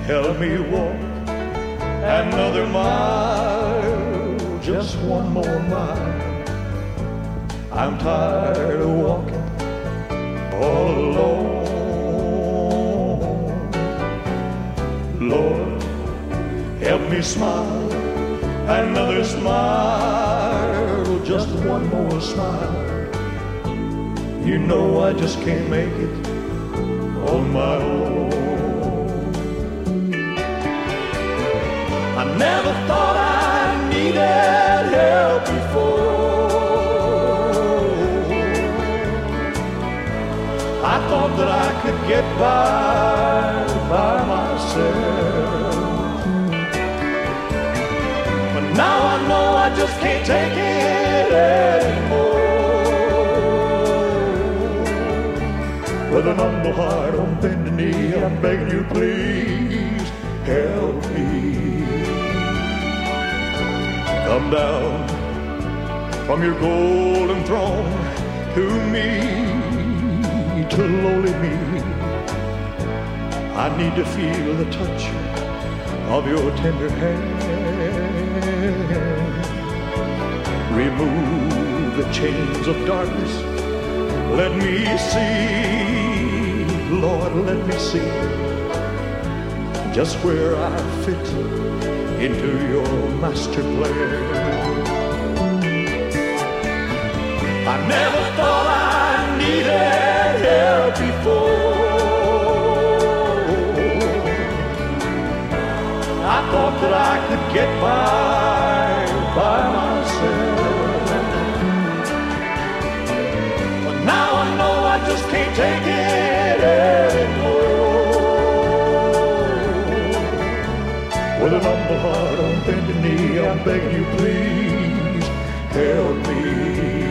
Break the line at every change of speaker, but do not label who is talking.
help me walk another mile, just one more mile. I'm tired of walking all alone. Lord, help me smile, another smile, just one more smile. You know I just can't make it on my own. I never thought I needed help before. I thought that I could get by myself. But now I know I just can't take it anymore. With an humble heart on bended knee, I'm begging you, please help me. Come down from your golden throne to me, to lowly me. I need to feel the touch of your tender hand. Remove the chains of darkness. Let me see, Lord, let me see just where I fit into your master plan. I never thought I needed help before. I thought that I could get by myself. But now I know I just can't take it anymore. With an humble heart on bended knee, I'm begging you, please help me.